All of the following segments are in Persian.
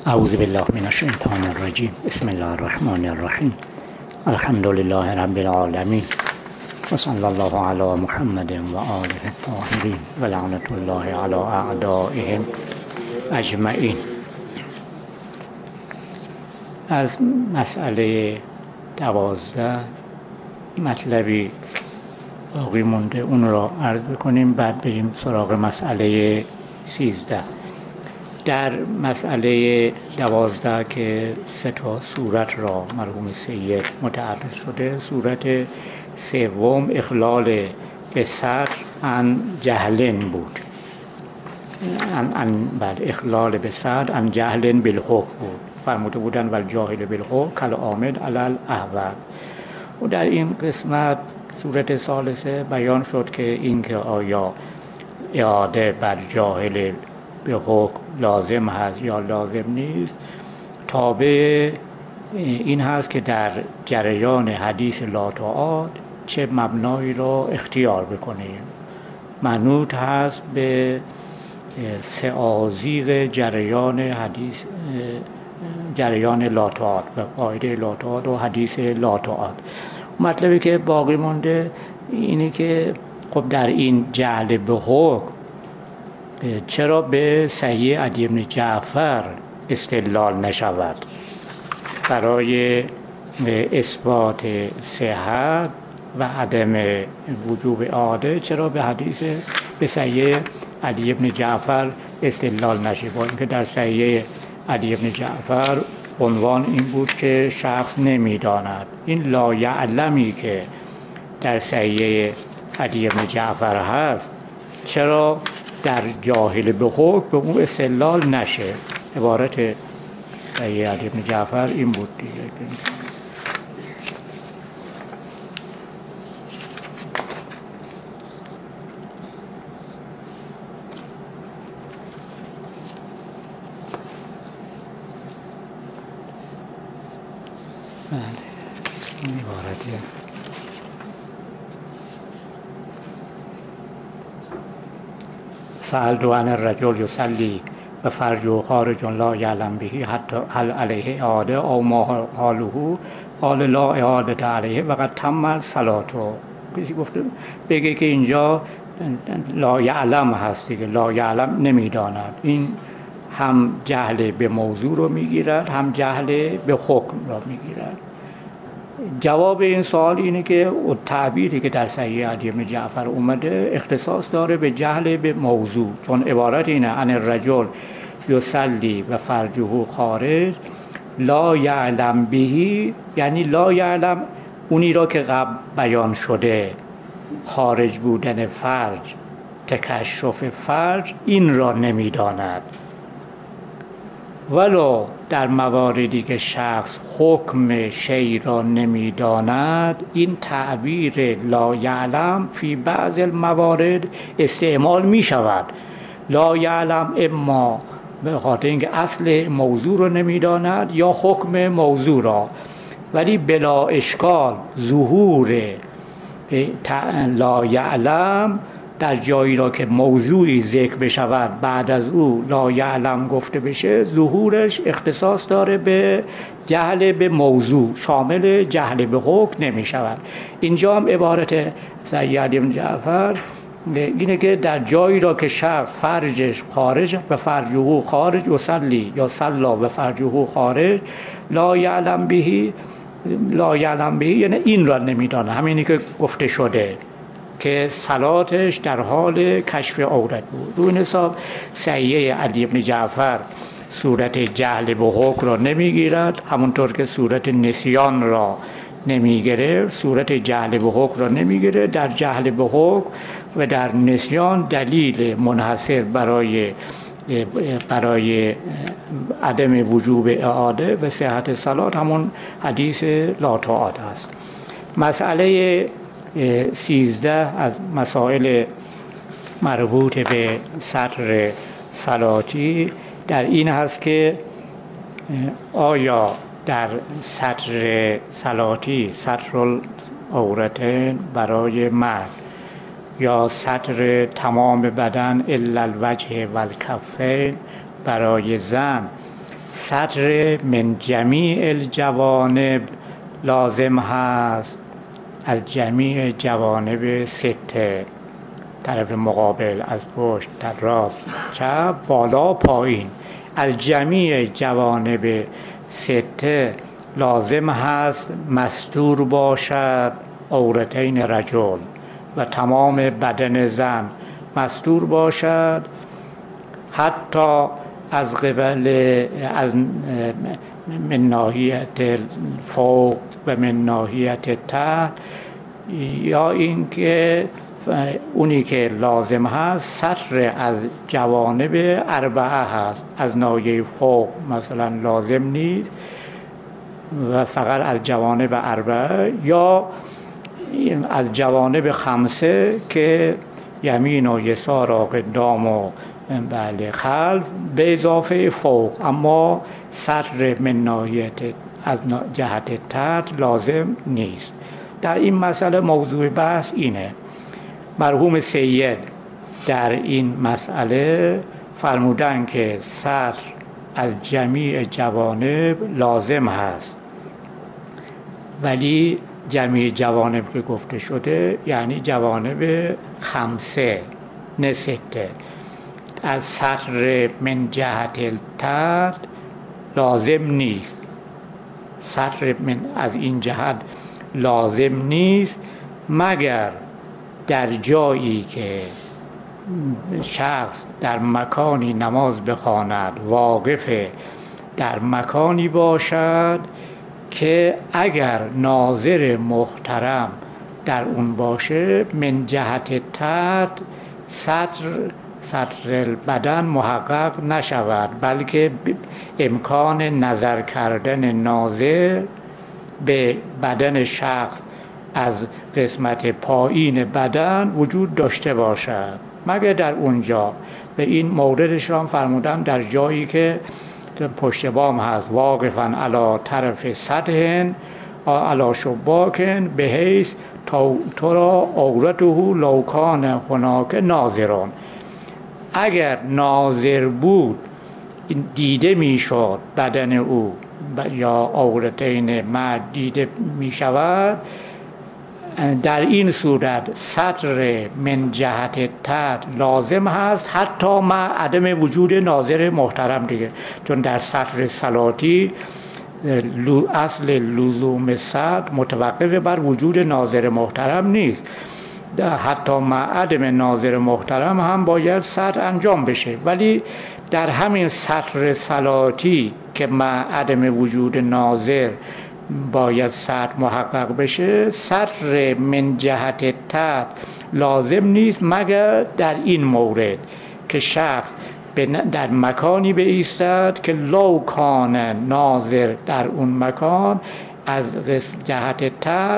اعوذ بالله من الشیطان الرجیم. بسم الله الرحمن الرحیم. الحمد لله رب العالمین و صلی الله علی محمد و آله الطاهرین و لعنت الله علی اعدائهم اجمعین. از مسئله 12 مطلبی باقی مونده، اون را عرض بکنیم، بعد بریم سراغ مسئله 13. در مسئله 12 که 3 صورت را مرحوم سید متعرض شده، صورت سوم اخلال به صدر عن جهلن بود، اخلال به صدر عن جهلن بالحکم بود. فرموده بودن و الجاهل بالحکم کالعامل علی الاحول. و در این قسمت صورت ثالثه بیان شد که اینکه آیا اعاده بر جاهل به حکم لازم هست یا لازم نیست، تابع این هست که در جریان حدیث لا طاعات چه مبنایی را اختیار بکنیم. منوط هست به سعازیق جریان حدیث، جریان لا طاعات و قاعده لا طاعات و حدیث لا طاعات. مطلبی که باقی مونده اینه که خب در این جهل به حکم چرا به صحیح علی بن جعفر استدلال نشود برای اثبات صحت و عدم وجوب اعاده؟ چرا به حدیث به صحیح علی بن جعفر استدلال نشه؟ با اینکه در صحیح علی بن جعفر عنوان این بود که شخص نمیداند. این لا یعلمی که در صحیح علی بن جعفر هست چرا در جاهل به حکم به اون استدلال نشه؟ عبارت صحیح علی بن جعفر این بود دیگه. این عبارتیه. سألت عن الرجل یصلی و فرجه خارج لا یعلم به حتی هل علیه اعاده او ما حاله قال لا اعاده علیه و قد تم صلاته. کسی گفته بگه که اینجا لا یعلم هست دیگه، لا یعلم نمیداند. این هم جهل به موضوع رو میگیرد، هم جهل به حکم رو میگیرد. جواب این سوال اینه که تعبیری که در صحیح علی بن جعفر اومده اختصاص داره به جهل به موضوع، چون عبارت اینه عن الرجل یصلی و فرجه خارج لا یعلم به، یعنی لا یعلم اونی را که قبل بیان شده، خارج بودن فرج، تکشف فرج، این را نمیداند. ولو در مواردی که شخص حکم شیء را نمیداند، این تعبیر لا یعلم فی بعض الموارد استعمال می شود. لا یعلم اما به خاطر اینکه اصل موضوع را نمیداند یا حکم موضوع را، ولی بلا اشکال ظهور لا یعلم در جایی را که موضوعی ذکر بشود بعد از او لا یعلم گفته بشه، ظهورش اختصاص داره به جهل به موضوع، شامل جهل به حکم نمی شود. اینجا هم عبارت صحیح علی بن جعفر اینه که در جایی را که شخص فرجش خارج و فرجه خارج و صلی یا صلا و فرجه خارج لا یعلم به، لا یعلم به یعنی این را نمیدانه، همینی که گفته شده که صلاتش در حال کشف عورت بود. رو این حساب صحیح علی بن جعفر صورت جهل به حکم را نمیگیرد، همونطور که صورت نسیان را نمیگیره، صورت جهل به حکم را نمیگیره. در جهل به حکم و در نسیان دلیل منحصر برای عدم وجوب اعاده و صحت صلات همون حدیث لا طاعات است. مسئله 13 از مسائل مربوط به سطر صلاتی در این هست که آیا در سطر صلاتی سطر العورتین برای مرد یا سطر تمام بدن الا الوجه و الکفین برای زن سطر من جمیع الجوانب لازم هست، از جمیع جوانب سته، طرف مقابل، از پشت، در راست، چپ، بالا، پایین، از جمیع جوانب سته لازم هست مستور باشد عورتین رجل و تمام بدن زن مستور باشد، حتی از قبل من ناحیت فوق و من ناحیت تحت، یا اینکه اونی که لازم هست سطر از جوانب اربعه هست، از ناحیه فوق مثلا لازم نیست و فقط از جوانب اربعه، یا از جوانب خمسه که یمین و یسار و قدام و خلف به اضافه فوق، اما سطر من ناحیت از جهت تحت لازم نیست. در این مسئله موضوع بحث اینه. مرحوم سید در این مسئله فرمودن که سطر از جمیع جوانب لازم هست، ولی جمیع جوانب که گفته شده یعنی جوانب خمسه نه سته. از سطر من جهت التحت لازم نیست، سطر من از این جهت لازم نیست مگر در جایی که شخص در مکانی نماز بخواند، واقف در مکانی باشد که اگر ناظر محترم در اون باشه من جهت تحت سطر بدن محقق نشود، بلکه امکان نظر کردن ناظر به بدن شخص از قسمت پایین بدن وجود داشته باشد، مگر در اونجا. به این موردشان فرمودن در جایی که پشت بام هست، واقفا علی طرف سطح علی شباکن به حیث تو را عورته لو کان هناک ناظران، اگر ناظر بود دیده میشد بدن او یا عورتین مرد دیده میشود، در این صورت سطر من جهت تحت لازم هست، حتی مع عدم وجود ناظر محترم دیگه، چون در سطر صلاتی اصل لزوم سطر متوقف بر وجود ناظر محترم نیست، حتی مع عدم ناظر محترم هم باید سطر انجام بشه، ولی در همین سطر صلاتی که مع عدم وجود ناظر باید سطر محقق بشه، سطر من جهت تحت لازم نیست مگر در این مورد که شخص در مکانی بایستد که لو کان ناظر در اون مکان از جهت تحت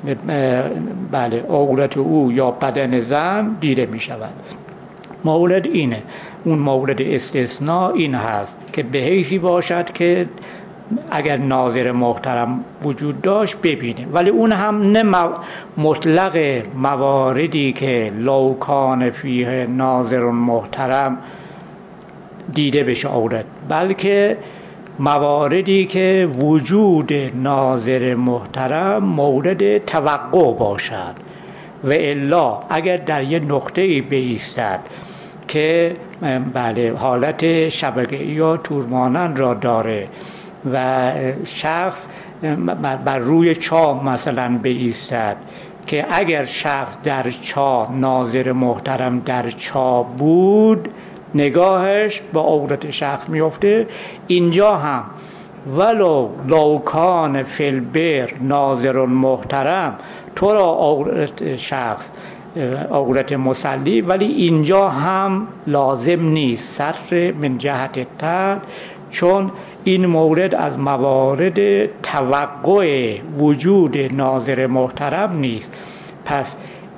عورت او یا بدن زن دیده می شود. مورد اینه. اون مورد استثناء این هست که به حیثی باشد که اگر ناظر محترم وجود داشت ببینه، ولی اون هم نه مطلق مواردی که لو کان فیه ناظر محترم دیده بشه عورت، بلکه مواردی که وجود ناظر محترم مورد توقع باشد، و الا اگر در یه نقطه‌ای بایستد که حالت شبکه‌ای یا تورمانند را داره و شخص بر روی چاه مثلا بایستد که اگر شخص در چاه ناظر محترم در چاه بود نگاهش به عورت شخص میفته، اینجا هم ولو لو کان فی البر ناظر محترم تو را عورت شخص عورت مصلی، ولی اینجا هم لازم نیست سطر من جهت تحت، چون این مورد از موارد توقع وجود ناظر محترم نیست. پس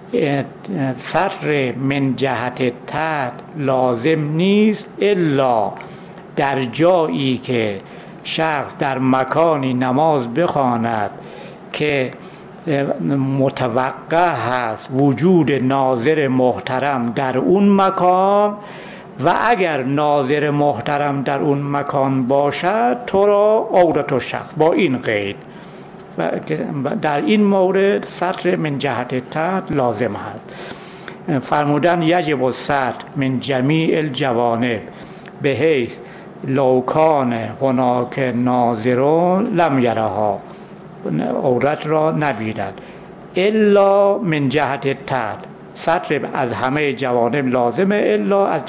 سطر من جهت تحت لازم نیست الا در جایی که شخص در مکانی نماز بخواند که متوقع هست وجود ناظر محترم در اون مکان و اگر ناظر محترم در اون مکان باشد تو را عورت الشخص، با این قید. و در این مورد ستر من جهت تحت لازم هست. فرمودن یجب الستر من جمیع الجوانب به حیث لو کان هناک ناظرون لم یرها، عورت را نبیند. الا من جهت تحت، ستر از همه جوانب لازمه الا از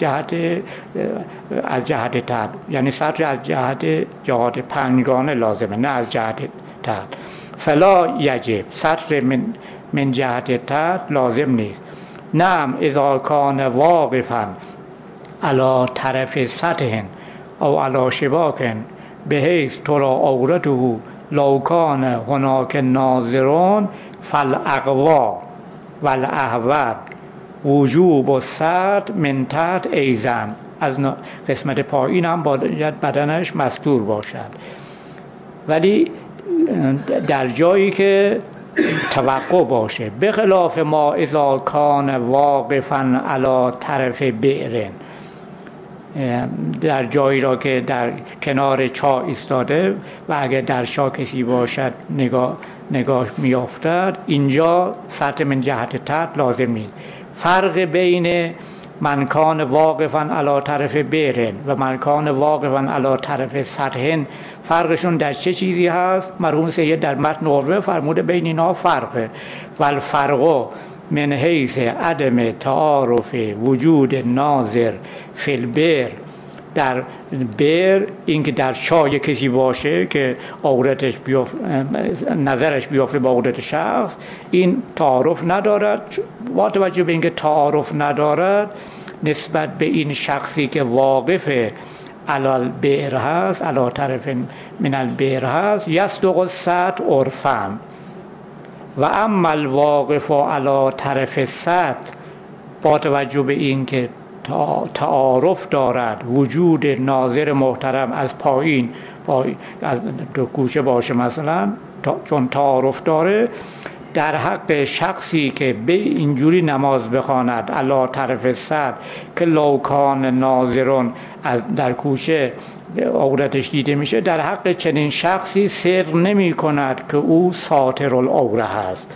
جهت تحت، یعنی ستر از جهات پنجگانه لازمه، نه از جهت تحت. فلا یجب، ستر من جهت تحت لازم نیست. نعم اذا کان واقفا علی طرف سطح او علی شباک بحیث ترى عورته لو کان هناک ناظرون فالاقوا والاحوط وجوب الستر من تحت ایضا، از قسمت پایین هم باید بدنش مستور باشد، ولی در جایی که توقع باشه. بخلاف ما اذا کان واقفا علی طرف بئر، در جایی را که در کنار چاه ایستاده و اگر در چاه کسی باشد نگاه میافتد، اینجا ستر من جهت تحت لازم نیست. فرق بین من کان واقفا علی طرف بئر و من کان واقفا علی طرف سطح، فرقشون در چه چیزی هست؟ مرحوم سید در متن عروه فرموده بین اینا فرقه. والفرق من حیث عدم تعارف وجود ناظر فی البئر، در بئر اینکه در چاه کسی باشه که عورتش نظرش بیافته با عورت شخص، این تعارف ندارد. با توجه به اینکه تعارف ندارد نسبت به این شخصی که واقف علی البئر هست، علی طرف من البئر هست، یصدق الستر عرفا. و اما الواقف علی طرف السطح، با توجه به این که تعارف دارد وجود ناظر محترم از پایین از دو کوچه باشه مثلا، چون تعارف داره، در حق شخصی که به اینجوری نماز بخواند علی طرف السطح که لو کان ناظرون در کوچه عورتش دیده میشه، در حق چنین شخصی سر نمی کند که او ساتر العوره هست.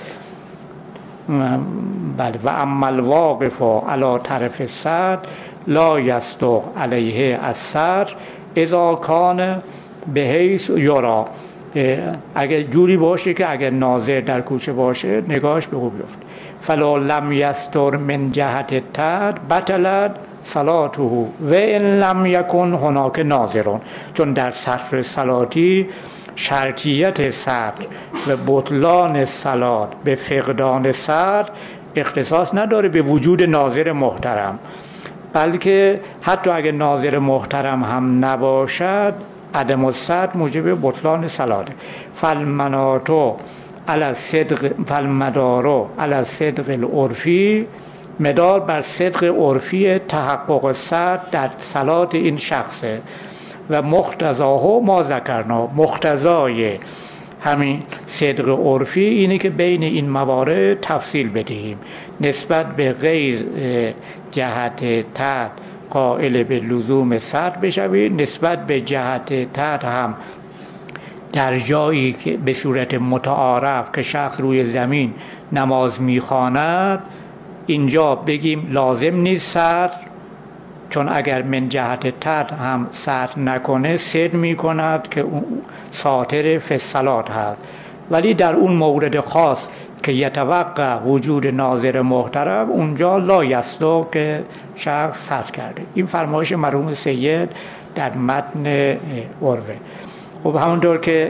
بله. و اما الواقف علی طرف السطح لا یصدق علیه الستر اذا کان بحیث یرا، اگر جوری باشه که اگر ناظر در کوچه باشه نگاهش به او بیفته. فلا لم یستر من جهت تحت بطلت صلاته و ان لم یکن هناک ناظرون، چون در سطر صلاتی شرطیت ستر و بطلان صلات به فقدان ستر اختصاص نداره به وجود ناظر محترم، بلکه حتی اگر ناظر محترم هم نباشد عدم الستر موجب بطلان صلات. فالمناطو علی الصدق فالمدارو علی الصدق العرفی، مدار بر صدق عرفی تحقق ستر در صلات این شخصه. و مقتضاه ما ذکرنا، مقتضای همین صدق عرفی اینه که بین این موارد تفصیل بدهیم. نسبت به غیر جهت تحت قائل به لزوم ستر بشوید، نسبت به جهت تحت هم در جایی که به صورت متعارف که شخص روی زمین نماز میخواند، اینجا بگیم لازم نیست ستر، چون اگر من جهت تحت هم ستر نکنه سر میکند که اون ساتر فی الصلات هست. ولی در اون مورد خاص که یتوقع وجود ناظر محترم، اونجا لا یصدق که شخص ستر کرده. این فرمایش مرحوم سید در متن عروه. خب همونطور که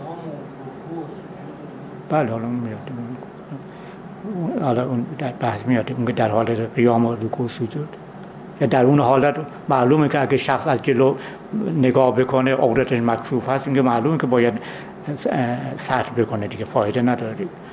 بله حالا میاد، حالا اون در بحث میاد اون که در حال قیام و رکوع سجود، در اون حالت معلومه که اگه شخص از جلو نگاه بکنه عورتش مکشوف هست، اینکه معلومه که باید ستر بکنه دیگه، فایده نداره.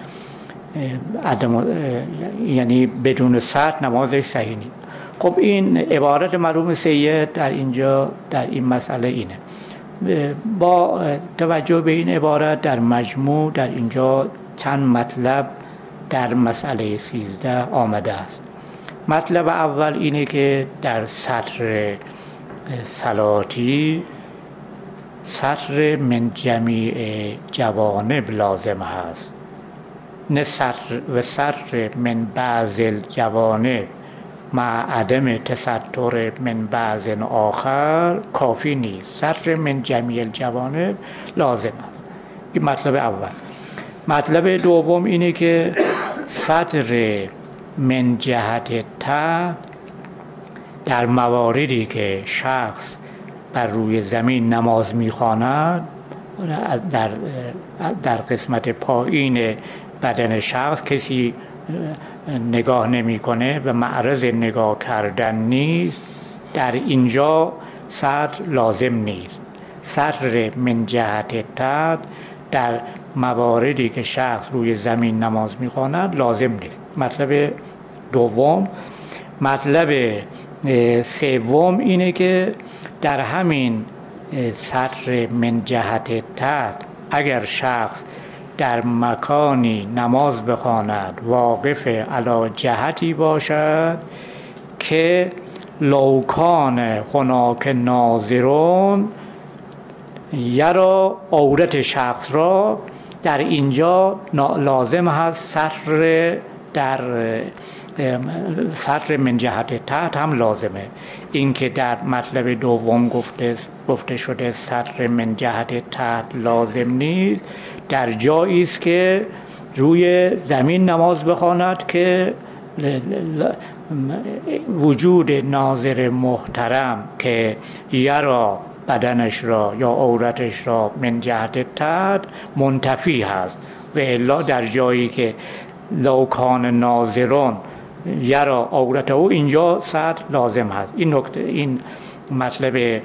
یعنی بدون ستر نمازش صحیح نیست. خب این عبارت مرحوم سید در اینجا در این مسئله اینه. با توجه به این عبارت در مجموع در اینجا چند مطلب در مسئله 13 آمده است. مطلب اول اینه که در سطر صلاتی سطر من جمیع جوانب لازم هست، نه سطر من بعض الجوانب مع عدم تستر من بعض آخر کافی نیست. سطر من جمیع الجوانب لازم است. این مطلب اول. مطلب دوم اینه که سطر من جهت تحت در مواردی که شخص بر روی زمین نماز میخواند، در قسمت پایین بدن شخص کسی نگاه نمیکنه و معرض نگاه کردن نیست، در اینجا سطر لازم نیست. سطر من جهت تحت در مواردی که شخص روی زمین نماز میخواند لازم نیست. مطلب دوم. مطلب سوم اینه که در همین سطر من جهت تحت اگر شخص در مکانی نماز بخواند واقف علی جهتی باشد که لو کان هناک ناظرون یرا عورت شخص را، در اینجا لازم هست سطر من جهت تحت هم لازمه. این که در مطلب دوم گفته شده سطر من جهت تحت لازم نیست، در جایی است که روی زمین نماز بخواند که وجود ناظر محترم که یرا بدنش را یا عورتش را من جهت تحت منتفی هست، و الا در جایی که لو کان ناظرون یرا عورته، اینجا سطر لازم هست. این نکته، این مطلب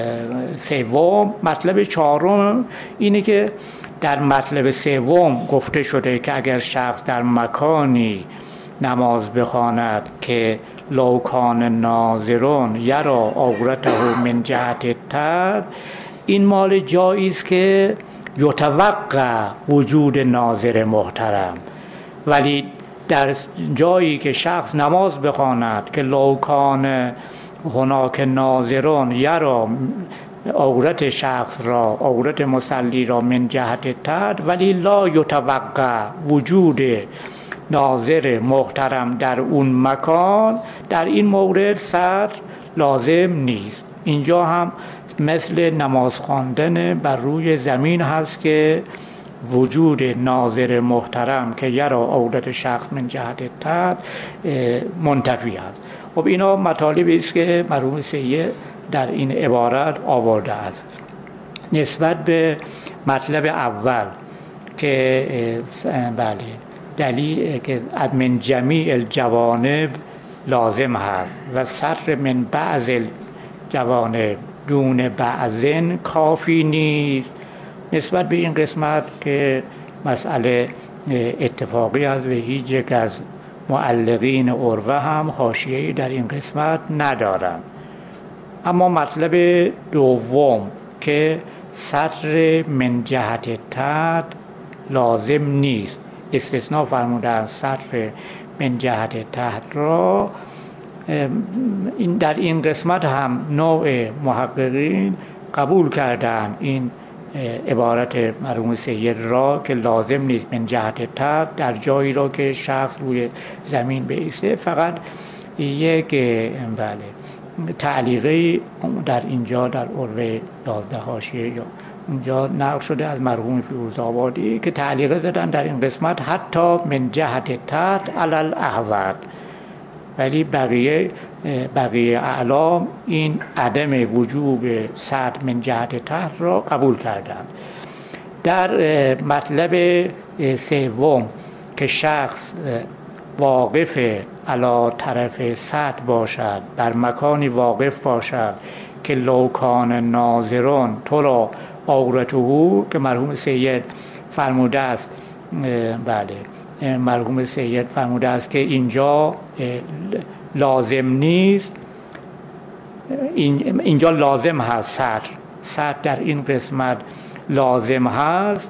سوم. مطلب چهارم اینه که در مطلب سوم گفته شده که اگر شخص در مکانی نماز بخواند که لو کان ناظرون یرا عورته من جهت تحت، این مال جایی است که یتوقع وجود ناظر محترم، ولی در جایی که شخص نماز بخواند که لو کان هناک ناظرون یرا عورت شخص را، عورت مصلی را من جهت تحت، ولی لا یتوقع وجود ناظر محترم در اون مکان، در این مورد سطر لازم نیست. اینجا هم مثل نماز خواندن بر روی زمین هست که وجود ناظر محترم که یرا عورت شخص من جهت تحت منتفی است. خب اینا مطالبی است که مرحوم سید در این عبارت آورده است. نسبت به مطلب اول که بله دلیل که من جمیع الجوانب لازم هست و سطر من بعض الجوانب دون بعضن کافی نیست، نسبت به این قسمت که مسئله اتفاقی است و هیچ یک از معلقین عروه هم حاشیه‌ای در این قسمت ندارند. اما مطلب دوم که سطر من جهت تحت لازم نیست، استثناء فرمودن سطر من جهت تحت را، این در این قسمت هم نوع محققین قبول کردن این عبارت مرحوم سید را که لازم نیست من جهت تحت در جایی را که شخص روی زمین بایسته. فقط یک تعلیقی در اینجا در عروه 11 حاشیه یا اونجا نقل شده از مرحوم فیروزآبادی که تعلیق زدن در این قسمت حتی من جهت تحت علی الاحوط، ولی بقیه اعلام این عدم وجوب سطر من جهت تحت را قبول کردند. در مطلب سوم که شخص واقف علی طرف سطح باشد، بر مکانی واقف باشد که لو کان ناظرون تو را عورته، که مرحوم سید فرموده است مرحوم سید فرموده است که اینجا لازم نیست، اینجا لازم هست سطر در این قسمت لازم هست،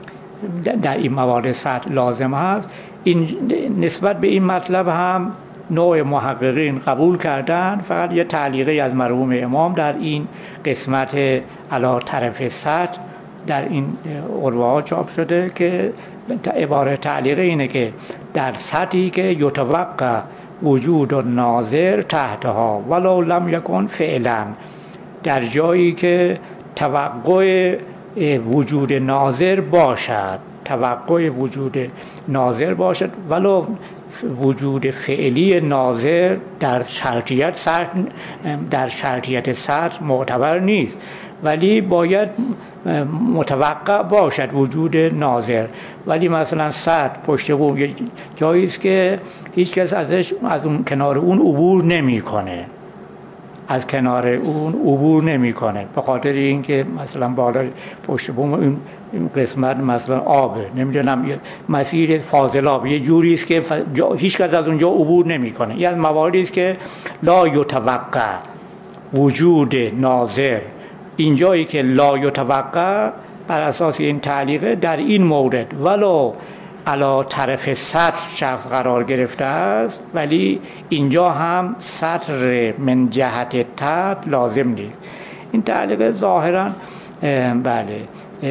در این موارد سطر لازم هست. این نسبت به این مطلب هم نوع محققین قبول کردن. فقط یه تعلیقی از مرحوم امام در این قسمت علی طرف سطح در این عروه ها چاپ شده که عبارت تعلیقی اینه که در سطحی که یتوقع وجود ناظر تحتها ولو لم یکن فعلا، در جایی که توقع وجود ناظر باشد، توقع وجود ناظر باشد ولو وجود فعلی ناظر در شرطیت سطح معتبر نیست، ولی باید متوقع باشد وجود ناظر. ولی مثلا سطح پشت بوم جایی است که هیچ کس از اون کنار اون عبور نمیکنه، از کنار اون عبور نمیکنه، به خاطر اینکه مثلا بالا پشت بوم این قسمت مثلا آبه، نمیدونم مسیر فاضلاب یه جوری است که هیچ کس از اونجا عبور نمیکنه. این از مواردی است که لا یتوقع وجود ناظر. اینجایی که لا یتوقع بر اساس این تعلیقه در این مورد ولو علی طرف سطح شخص قرار گرفته است، ولی اینجا هم سطر من جهت تحت لازم نیست. این تعلیق ظاهرا بله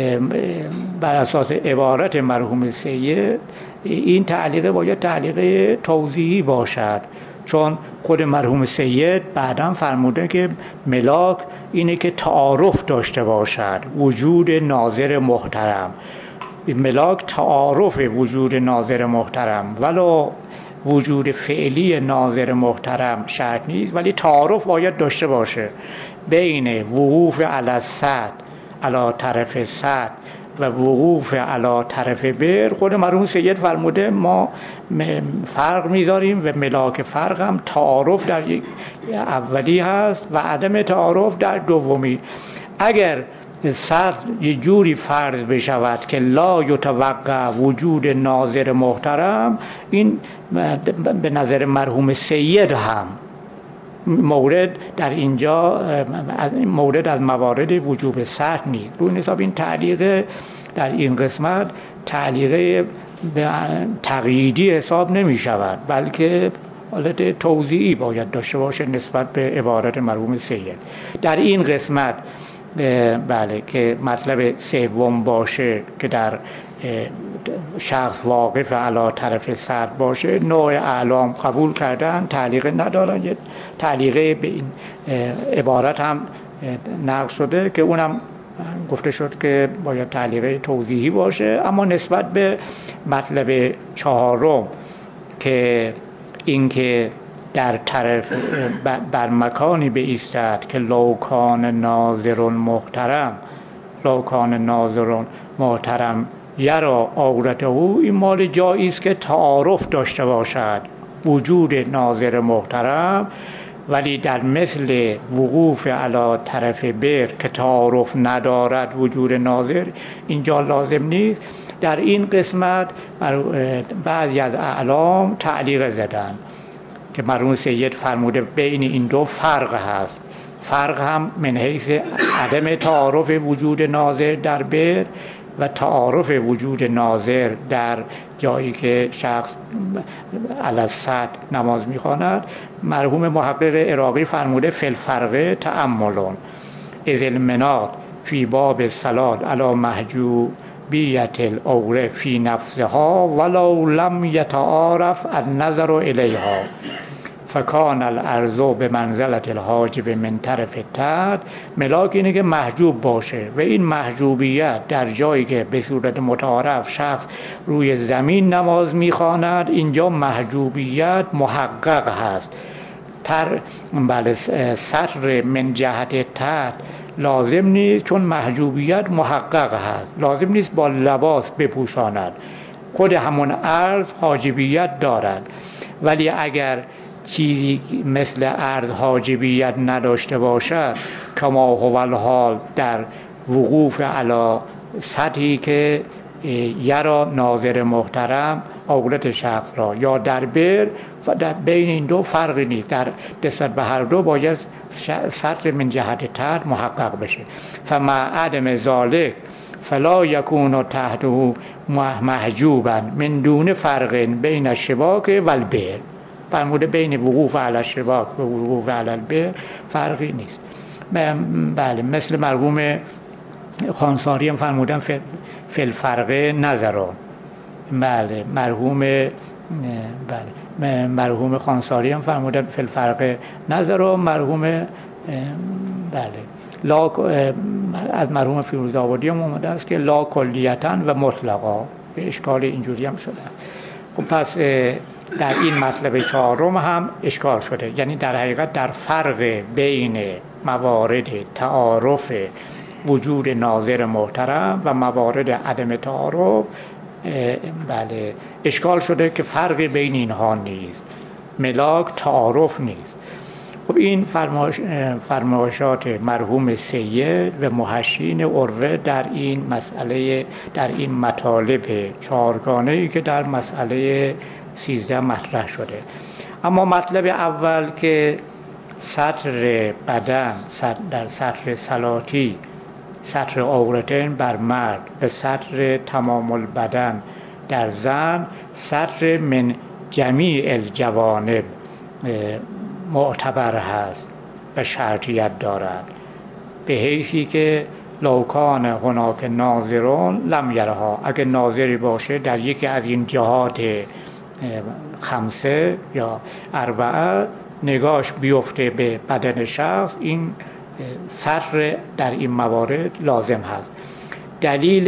بر اساس عبارت مرحوم سید این تعلیق باید تعلیق توضیحی باشد، چون خود مرحوم سید بعداً فرموده که ملاک اینه که تعارف داشته باشد وجود ناظر محترم. ملاک تعارف وجود ناظر محترم، ولو وجود فعلی ناظر محترم شرط نیست، ولی تعارف باید داشته باشه بین وقوف علی سطح علی طرف سطح و وقوف علی طرف بر. خود مرحوم سید فرموده ما فرق میذاریم و ملاک فرق هم تعارف در اولی هست و عدم تعارف در دومی. اگر سطح یه جوری فرض بشود که لا یتوقع وجود ناظر محترم، این به نظر مرحوم سید هم مورد در اینجا مورد از موارد وجوب سطح نیست. روی حساب این تعلیق در این قسمت تعلیق تقییدی حساب نمی شود، بلکه حالت توضیحی باید داشته باشه نسبت به عبارت مرحوم سید. در این قسمت بله که مطلب سوم باشه که در شخص واقف علی طرف سطح باشه، نوع اعلام قبول کردن، تعلیق ندارن. یه تعلیقه به این عبارت هم نقل شده که اونم گفته شد که باید تعلیقه توضیحی باشه. اما نسبت به مطلب چهارم که اینکه در طرف بر مکانی بایستد که لوکان ناظرون محترم یرا عورته، این مال جایی است که تعارف داشته باشد وجود ناظر محترم، ولی در مثل وقوف علی طرف بر که تعارف ندارد وجود ناظر اینجا لازم نیست. در این قسمت بعضی از اعلام تعلیق زدن که مرحوم سید فرموده بین این دو فرق هست. فرق هم من حیث عدم تعارف وجود ناظر در بر و تعارف وجود ناظر در جایی که شخص علی السطح نماز میخواند. مرحوم محقق عراقی فرموده فی الفرق تأملون اذ المناط فی باب الصلاة علی محجوبیت العوره فی نفسها ولو لم یتعارف النظر الیها فکان الارض به منزلت الحاجب من طرف تحت. ملاک اینه که محجوب باشه و این محجوبیت در جایی که به صورت متعارف شخص روی زمین نماز میخواند، اینجا محجوبیت محقق هست. بله سطر من جهت تحت لازم نیست، چون محجوبیت محقق هست، لازم نیست با لباس بپوشاند. خود همون عرض حاجبیت دارد، ولی اگر چیزی مثل عرض حاجبیت نداشته باشد، کما هو الحال در وقوف علی سطحی که یرا ناظر محترم عورت شخص را، یا در بر، بین این دو فرقی نیست. در نسبت به هر دو باید سطر من جهت تحت محقق بشه. فمع عدم ذالک فلا یکون تحته محجوبا من دون فرق بین الشباک و البر. فرموده بین وقوف علی الشباک و وقوف علی البئر فرقی نیست. بله، مثل مرحوم خانساری هم فرمودن فی الفرق نظران. بله، مرحوم خانساری هم فرمودن فی الفرق نظران. مرحوم از مرحوم فیروزآبادی هم اومده است که لا کلیتا و مطلقا، به اشکال اینجوری هم شده. خب پس در این مطلب چهارم هم اشکال شده، یعنی در حقیقت در فرق بین موارد تعارف وجود ناظر محترم و موارد عدم تعارف بله اشکال شده که فرق بین اینها نیست، ملاک تعارف نیست. خب این فرمایشات مرحوم سید و محشین عروه در این مسئله، در این مطالب چهارگانه‌ای که در مسئله 13 مطرح شده. اما مطلب اول که سطر بدن در سطر صلاتی، سطر عورتین بر مرد به سطر تمام البدن در زن، سطر من جمیع الجوانب معتبر هست و شرطیت دارد، به حیثی که لوکان هناک ناظرون لم یرها، اگه ناظری باشه در یکی از این جهات خمسه یا اربعه نگاش بیفته به بدن شخص، این سطر در این موارد لازم هست. دلیل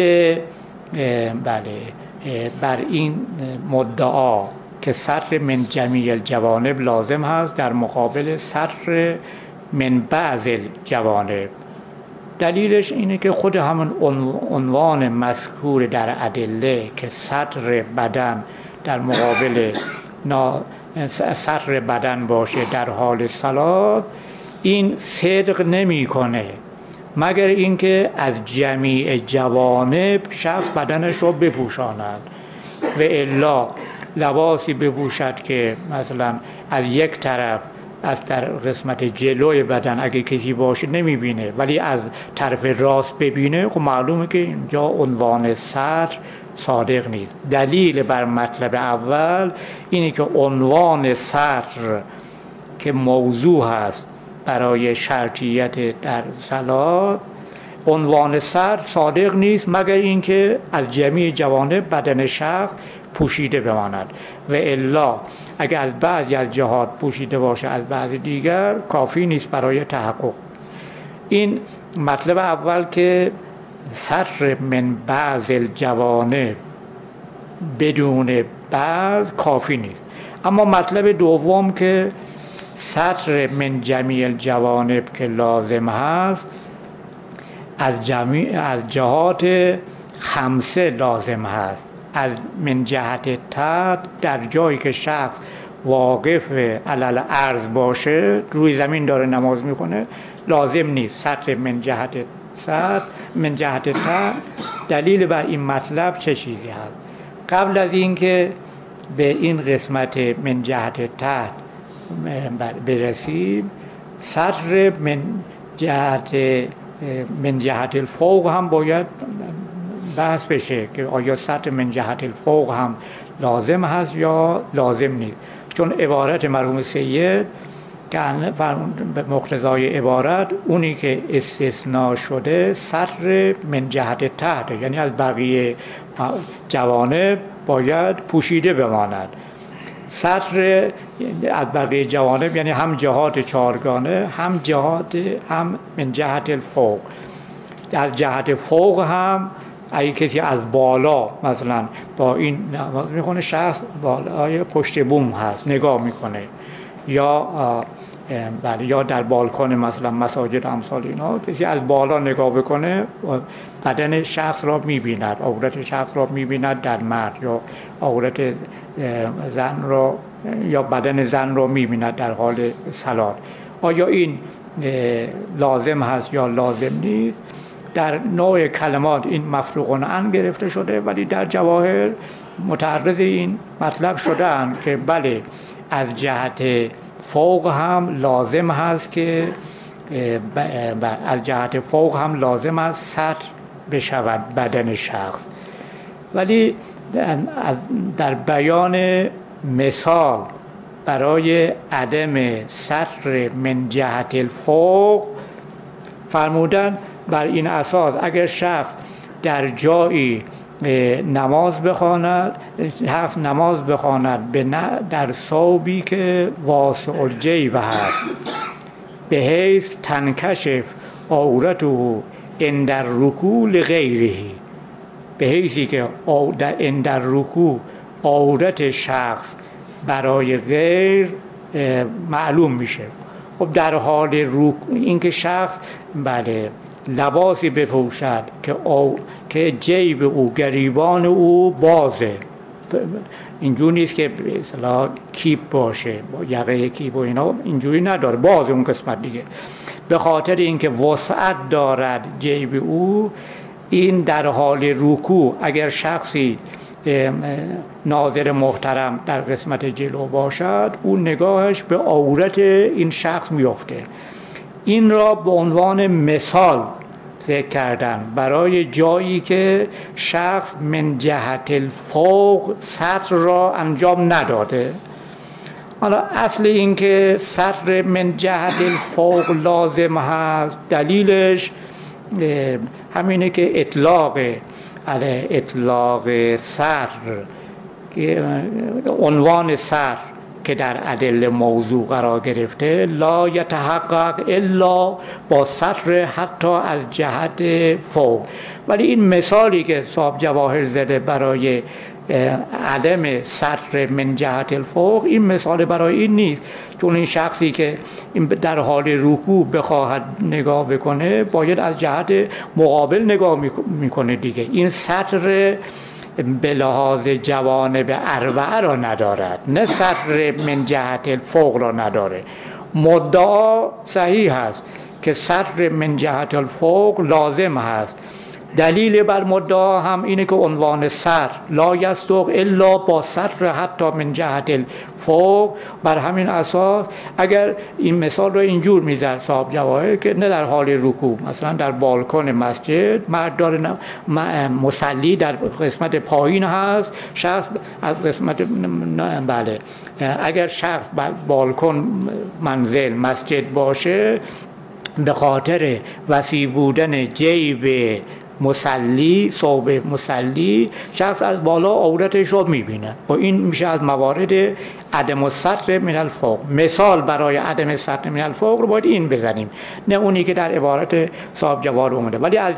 بر این مدعا که سطر من جمیع الجوانب لازم هست در مقابل سطر من بعض الجوانب، دلیلش اینه که خود همون عنوان مذکور در ادله که سطر بدن در مقابل سطر بدن باشه در حال صلات، این صدق نمی کنه مگر اینکه از جمیع جوانب شخص بدنش رو بپوشاند، و الا لباسی بپوشد که مثلا از یک طرف از قسمت جلوی بدن اگه کسی باشه نمیبینه، ولی از طرف راست ببینه، خب معلومه که اینجا عنوان سطر صادق نیست. دلیل بر مطلب اول اینه که عنوان سطر که موضوع هست برای شرطیت در صلات، عنوان سطر صادق نیست مگر اینکه از جمیع جوانب بدن شخص پوشیده بماند، و الا اگر از بعضی از جهات پوشیده باشه از بعضی دیگر کافی نیست برای تحقق. این مطلب اول که سطر من بعض الجوانب بدون بعض کافی نیست. اما مطلب دوم که سطر من جمیع الجوانب که لازم هست از جهات خمسه لازم هست. از من جهت تحت در جایی که شخص واقف علل ارض باشه، روی زمین داره نماز میکنه، لازم نیست سطر من جهت تحت. دلیل بر این مطلب چه چیزی هست؟ قبل از اینکه به این قسمت من جهت تحت برسیم، سطر من جهت الفوق هم باید بحث بشه که آیا سطر من جهت الفوق هم لازم هست یا لازم نیست، چون عبارت مرحوم سید که به مقتضای عبارت اونی که استثناء شده سطر من جهت تحت، یعنی از بقیه جوانب باید پوشیده بماند. سطر از بقیه جوانب یعنی هم جهات چهارگانه هم من جهت الفوق. از جهت فوق هم اگه کسی از بالا مثلا با این نماز میکنه، شخص بالای پشت بوم هست نگاه میکنه، یا در بالکن مثلا مساجد امثال اینا کسی از بالا نگاه بکنه، بدن شخص را میبیند، عورت شخص را میبیند در مرد، یا عورت زن را یا بدن زن را میبیند در حال صلات. آیا این لازم هست یا لازم نیست؟ در نوع کلمات این مفروغون عن گرفته شده، ولی در جواهر متعرض این مطلب شدن که بله از جهت فوق هم لازم هست که از جهت فوق هم لازم است سطر بشود بدن شخص، ولی در بیان مثال برای عدم ستر من جهت الفوق فرمودن بر این اساس اگر شخص در جایی نماز بخواند در ثوبی که واسع الجیب هست به حیث تنکشف عورته عند الرکوع لغیره، به حیثی که عند الرکوع عورت شخص برای غیر معلوم میشه. خب در حال رکوع اینکه شخص لباسی بپوشد که جیب او گریبان او بازه، اینجوری نیست که به اصطلاح کیپ باشه با یقه کیپ و اینا، اینجوری نداره، باز اون قسمت دیگه، به خاطر اینکه وسعت دارد جیب او. این در حال رکوع اگر شخصی ناظر محترم در قسمت جلو باشد، اون نگاهش به عورت این شخص میفته. این را به عنوان مثال ذکر کردن برای جایی که شخص من جهت الفوق ستر را انجام نداده. حالا اصل این که ستر من جهت الفوق لازم هست، دلیلش همینه که اطلاق ستر، عنوان ستر که در ادله موضوع قرار گرفته، لا یتحقق الا با ستر حتی از جهت فوق. ولی این مثالی که صاحب جواهر زده برای عدم ستر من جهت الفوق، این مثال برای این نیست، چون این شخصی که در حال رکوع بخواهد نگاه بکنه باید از جهت مقابل نگاه میکنه دیگه. این ستر به لحاظ جوانب اربعه را ندارد، نه ستر من جهت الفوق را نداره. مدعا صحیح هست که ستر من جهت الفوق لازم هست. دلیل بر مدعا هم اینه که عنوان ستر لا یصدق الا با ستر حتی من جهت الفوق. بر همین اساس اگر این مثال رو اینجور میزد صاحب جواهر که نه در حال رکوع، مثلا در بالکن مسجد مرد داره مصلی در قسمت پایین هست، شخص از قسمت اگر شخص بالکن منزل مسجد باشه، به خاطر وسیع بودن جیب مصلی، ثوب مصلی، شخص از بالا عورتش رو میبینه و این میشه از موارد عدم الستر من الفوق. مثال برای عدم الستر من الفوق رو باید این بزنیم، نه اونی که در عبارت صاحب جواهر اومده. ولی از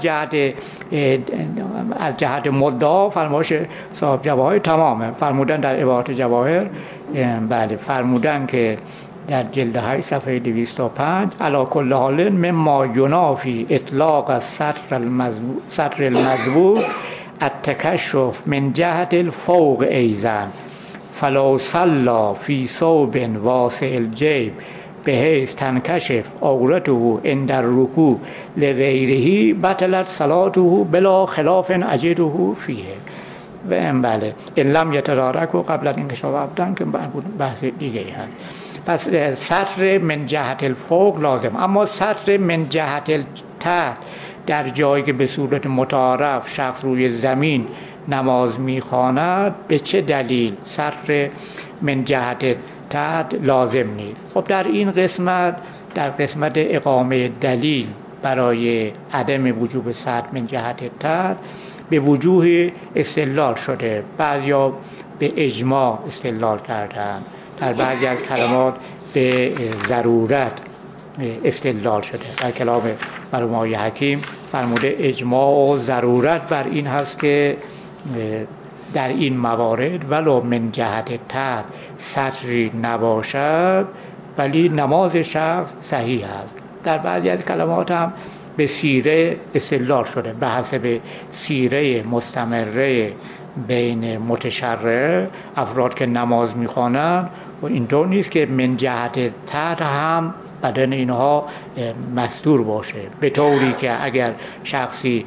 جهت مدعا فرمایش صاحب جواهر تمامه. فرمودن در عبارت جواهر فرمودن که در جلد 8 صفحه 205 علی کل حال مما ینافی اطلاق الستر المذکور التکشف من جهت الفوق ایضا فلو صلی فی ثوب واسع الجیب بحیث تنکشف عورته عند الرکوع لغیره بطلت صلاته بلا خلاف اجده فیه. و ان لم یتدارک و قبل از انکشاف ابدان که بحث دیگه هست. پس ستر من جهت الفوق لازم، اما ستر من جهت التحت در جایی که به صورت متعارف شخص روی زمین نماز میخواند، به چه دلیل ستر من جهت تحت لازم نیست؟ خب در این قسمت، در قسمت اقامه دلیل برای عدم وجوب ستر من جهت تحت به وجوه استدلال شده. بعضیا به اجماع استدلال کردن، در بعضی از کلمات به ضرورت استدلال شده. در کلام مرحوم حکیم فرموده اجماع و ضرورت بر این هست که در این موارد ولو من جهت تحت ستری نباشد ولی نماز شخص صحیح است. در بعضی از کلمات هم به سیره استدلال شده، به حسب سیره مستمره بین متشرع افراد که نماز میخوانند. و اینطور نیست که من جهت تحت هم بدن اینها مستور باشه، به طوری که اگر شخصی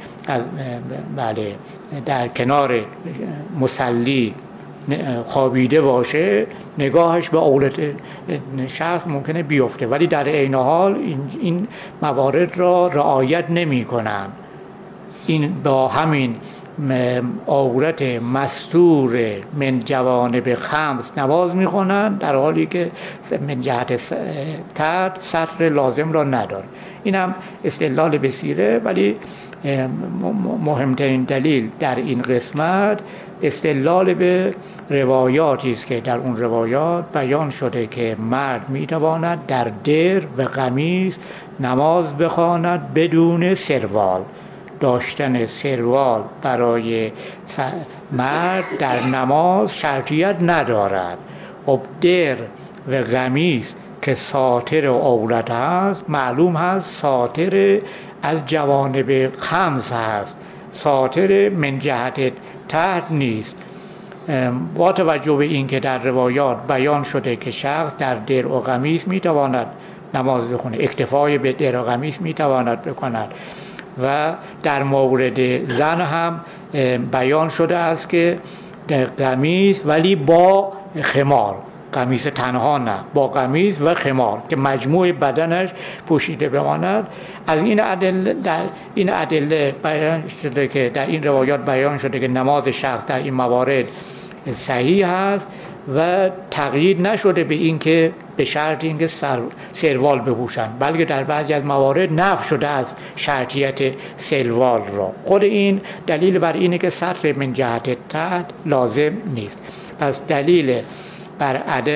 در کنار مصلی خوابیده باشه نگاهش به عورت شخص ممکنه بیفته، ولی در عین حال این موارد را رعایت نمی کنند. این با همین عورت مستور من جوانب خمس نماز میخونند، در حالی که من جهت تحت سطر لازم را نداره. این هم استدلال بسیاره، ولی مهمترین دلیل در این قسمت استدلال به روایاتی است که در اون روایات بیان شده که مرد میتواند در در و قمیص نماز بخواند بدون سروال. داشتن سروال برای مرد در نماز شرطیت ندارد. خب در و قمیص که ساتر عورت هست، معلوم هست ساتر از جوانب خمس هست، ساتر من جهت تحت نیست. با توجه به این که در روایات بیان شده که شخص در در و قمیص میتواند نماز بخونه، اکتفای به در و قمیص میتواند بکند، و در مورد زن هم بیان شده است که قمیص ولی با خمار، قمیص تنها نه، با قمیص و خمار که مجموع بدنش پوشیده بماند. از این ادله بیان شده که در این روایات بیان شده که نماز شخص در این موارد صحیح است و تقیید نشده به این که به شرط اینکه سروال بپوشند، بلکه در بعضی از موارد نفی شده از شرطیت سروال را. خود این دلیل بر اینه که سطر من جهت تحت لازم نیست. پس دلیل بر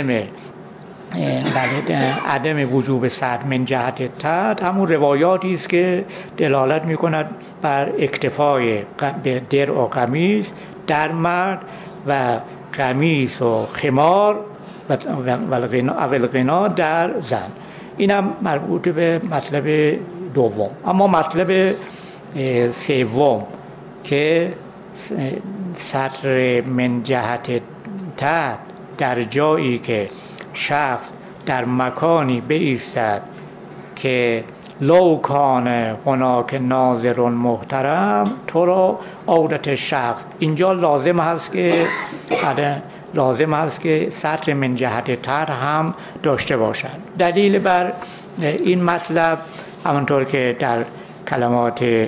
عدم وجوب سطر من جهت تحت همون روایاتی است که دلالت می‌کند بر اکتفای در و قمیص در مرد و قمیص و خمار و الغنا در زن. اینم مربوط به مطلب دوم. اما مطلب سوم که سطر من جهت تحت در جایی که شخص در مکانی بایستد که لو کان هناک ناظر محترم تو را عورت شخص، اینجا لازم هست که سطر من جهت تحت هم داشته باشد. دلیل بر این مطلب همونطور که در کلمات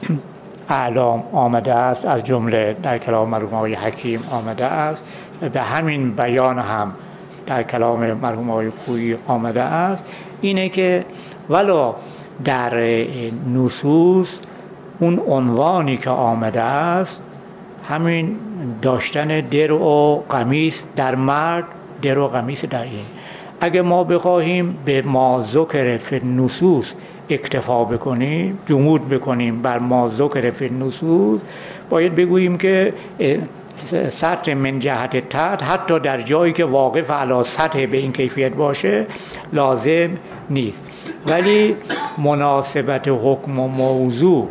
اعلام آمده است، از جمله در کلام مرحوم آقای حکیم آمده است، به همین بیان هم در کلام مرحوم آقای خویی آمده است، اینه که ولو در نصوص اون عنوانی که آمده است همین داشتن در و قمیص در مرد، در و قمیص در این، اگه ما بخواهیم به ما ذکر فی النصوص اکتفا بکنیم، جمود بکنیم بر ما ذکر فی النصوص، باید بگوییم که سطر من جهت تحت حتی در جایی که واقف علی سطح به این کیفیت باشه لازم نیست. ولی مناسبت حکم و موضوع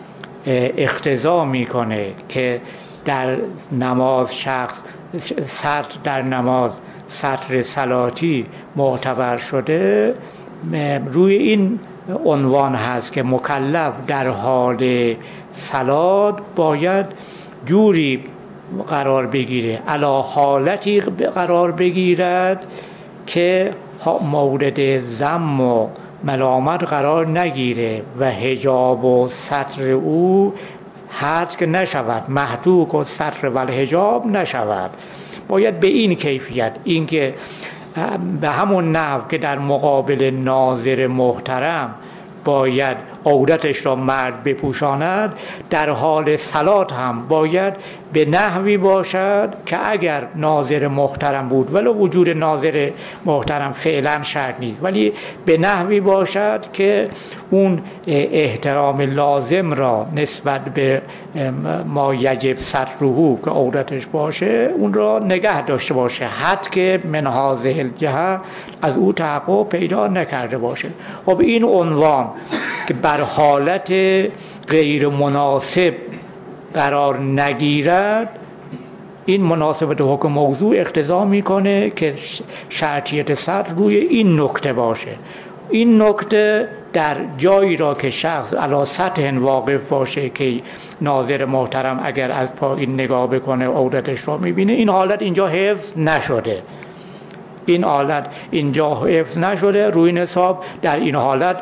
اقتضا میکنه که در نماز شخص سطر در نماز سطر صلاتی معتبر شده، روی این عنوان هست که مکلف در حال صلات باید جوری قرار بگیره، علی حالتی قرار بگیرد که مورد ذم و ملامت قرار نگیره و حجاب و ستر او حذف نشود، محدود و ستر و حجاب نشود. باید به این کیفیت، اینکه به همون نحو که در مقابل ناظر محترم باید عورتش را مرد بپوشاند، در حال صلات هم باید به نحوی باشد که اگر ناظر محترم بود، ولو وجود ناظر محترم فعلا شرط نیست، ولی به نحوی باشد که اون احترام لازم را نسبت به ما یجب ستره که عورتش باشه اون را نگه داشته باشه، حتی که من هذه الجهه از او تحقق پیدا نکرده باشه. خب این عنوان که بر حالت غیر مناسب قرار نگیرد، این مناسبت حکم موضوع اقتضا میکنه که شرطیت سطر روی این نکته باشه. این نکته در جایی را که شخص علی سطح واقف باشه که ناظر محترم اگر از پایین نگاه بکنه عورتش را میبینه، این حالت اینجا حفظ نشده. این حالت اینجا حفظ نشده، روی نصاب در این حالت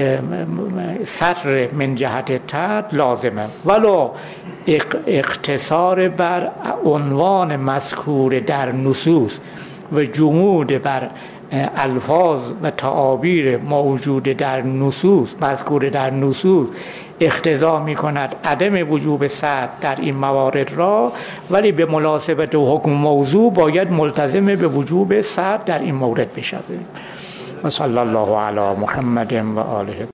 سطر من جهت تحت لازمه، ولو اقتصار بر عنوان مذکور در نصوص و جمود بر الفاظ و تعابیر موجود در نصوص مذکور در نصوص اقتضا می کند عدم وجوب سطر در این موارد را، ولی به مناسبت حکم موضوع باید ملتزم به وجوب سطر در این مورد بشود. و صلی الله علی محمد و آله.